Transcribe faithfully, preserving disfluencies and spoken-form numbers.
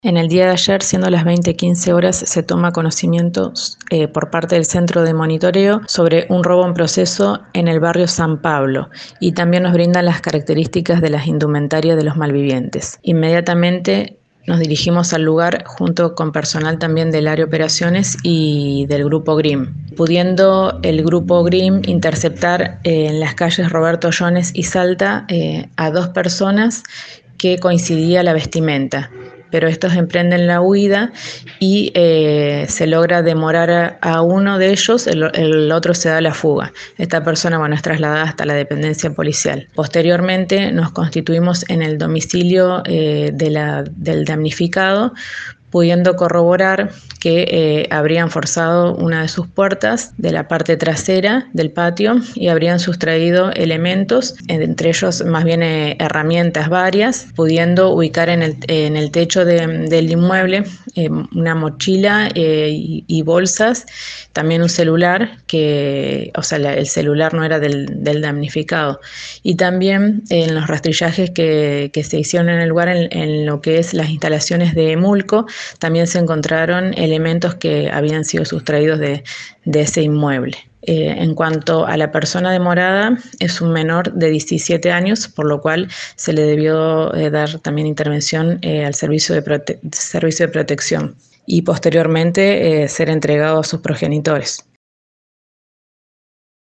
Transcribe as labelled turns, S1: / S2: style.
S1: En el día de ayer, siendo las veinte quince horas, se toma conocimiento eh, por parte del Centro de Monitoreo sobre un robo en proceso en el barrio San Pablo y también nos brindan las características de las indumentarias de los malvivientes. Inmediatamente nos dirigimos al lugar junto con personal también del área operaciones y del grupo GRIM, pudiendo el grupo GRIM interceptar eh, en las calles Roberto Jones y Salta eh, a dos personas que coincidía la vestimenta, pero estos emprenden la huida y eh, se logra demorar a, a uno de ellos, el, el otro se da la fuga. Esta persona, bueno, es trasladada hasta la dependencia policial. Posteriormente nos constituimos en el domicilio eh, de la, del damnificado, pudiendo corroborar que eh, habrían forzado una de sus puertas de la parte trasera del patio y habrían sustraído elementos, entre ellos más bien eh, herramientas varias, pudiendo ubicar en el, en el techo de, del inmueble eh, una mochila eh, y, y bolsas, también un celular, que, o sea, la, el celular no era del, del damnificado, y también eh, en los rastrillajes que, que se hicieron en el lugar, en, en lo que es las instalaciones de Emulco, también se encontraron elementos que habían sido sustraídos de, de ese inmueble. Eh, en cuanto a la persona demorada, es un menor de diecisiete años, por lo cual se le debió eh, dar también intervención eh, al servicio de, prote- servicio de protección y posteriormente eh, ser entregado a sus progenitores.